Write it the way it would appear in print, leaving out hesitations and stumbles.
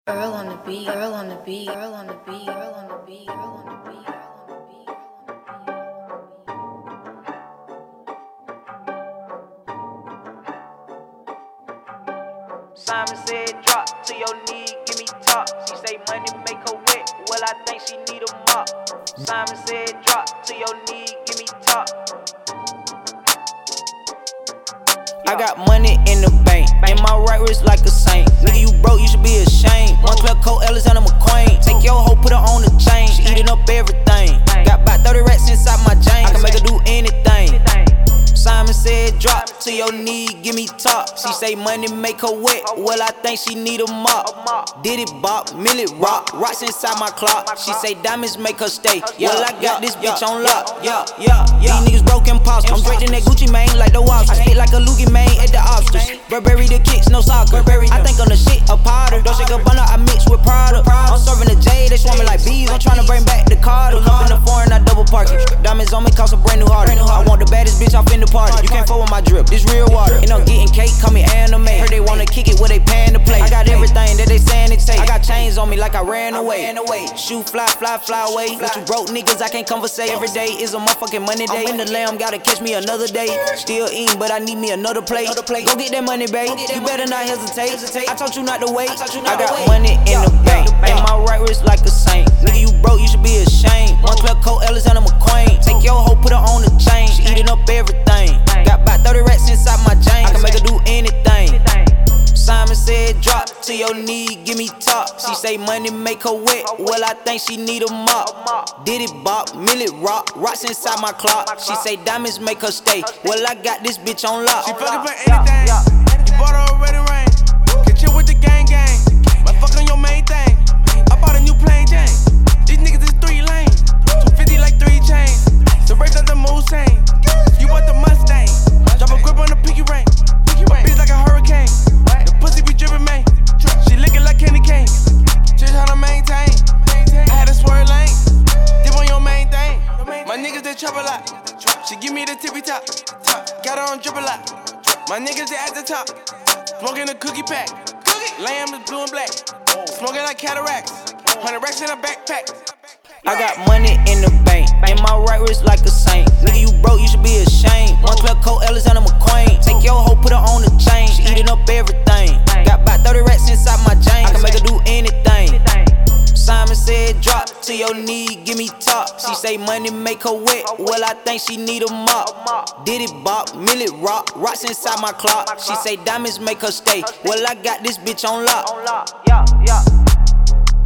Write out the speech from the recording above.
Earl on the beat, Earl on the beat, Earl on the beat, Earl on the beat, Earl on the beat, Earl on the beat, Simon said drop to your knee, give me top. She say money make her wet, well I think she need a mop. Simon said drop to your knee, give me top. I got money in the bank, in my right wrist like a saint. Nigga, you broke, you should be ashamed. Montclair Coat, Alexander McQueen. Take your hoe, put her on the chain. She eating up everything. Got about 30 rats inside my chain. I can make her do anything. Simon said drop to your knee, give me top. She say money make her wet, well I think she need a mop. Did it bop, mill it rock, rocks inside my clock. She say diamonds make her stay, well I got this bitch on lock. These niggas broken imposters. I'm straight in that Gucci mane like the Wobsters. I spit like a loogie mane at the Obsters. Burberry the kicks, no soccer. I think on the shit a Potter. Don't shake a bundle, I mix with Prada. I'm serving the J, they swarming like bees. I'm tryna bring back the Carter. Up in the foreign, I double park it. Diamonds on me cost a brand new heart. I want the baddest bitch off in the party. You can't fuck with my drip, this real water. Ain't no getting cake, call me anime. Heard they wanna kick it where they paying to play. I got everything that they saying it take. I got chains on me like I ran away. Shoot, fly away. With you broke niggas, I can't conversate. Every day is a motherfucking money day. I'm in the lamb, gotta catch me another day. Still eating, but I need me another plate. Go get that money, babe. You better not hesitate. I taught you not to wait. I got money in the bank, in my right wrist like a saint. Nigga, you broke, you should be ashamed. Montclair Coat, Alexander McQueen. Take your hoe, put her on the chain. She eating up everything. Got about 30 rats inside my chain. I can make her do anything. Simon said drop to your knee, give me top. She say money make her wet, well I think she need a mop. Did it bop, mill it rock, rocks inside my clock. She say diamonds make her stay, well I got this bitch on lock. She fucking for anything, you bought her already rain. Can chill with the gang. Might fuck on your main thing. I bought a new plain Jane. These niggas is 3 lanes, 250 like 3 chains. The race doesn't move same. You bought the Mustang, drop a grip on the pinky ring. My bitch like a hurricane. The pussy be dripping, man. She licking like candy cane. Just how to maintain. I had a swerve lane. Dip on your main thing. My niggas they trap a lot. She give me the tippy top. Got her on drip a lot. My niggas they at the top. Smoking a cookie pack. Lamb is blue and black. Smoking like cataracts. 100 racks in a backpack. I got money in the bank, in my right wrist like a saint. Nigga, you broke, you should be ashamed. Montclair Coat, Alexander McQueen. Take your hoe, put her on the chain. She eating up everything. Got about 30 rats inside my chain. I can make her do anything. Simon said drop to your knee, give me top. She say money make her wet, well I think she need a mop. Did it bop, mill it rock, rocks inside my clock. She say diamonds make her stay, well I got this bitch on lock.